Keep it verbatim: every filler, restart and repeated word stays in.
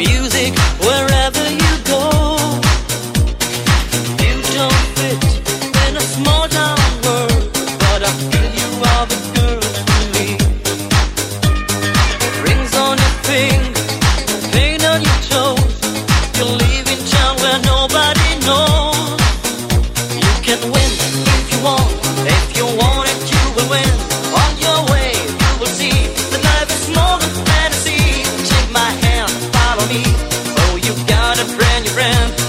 music wherever you go. You don't fit in a small town world, but I feel you are the girl to me. Rings on your finger, paint on your toes. You live in town where nobody knows. You can win if you want, if you want it you will win. On your way you will see that life is more than fantasy. Take my hand, follow me. Oh, you got a brand new friend.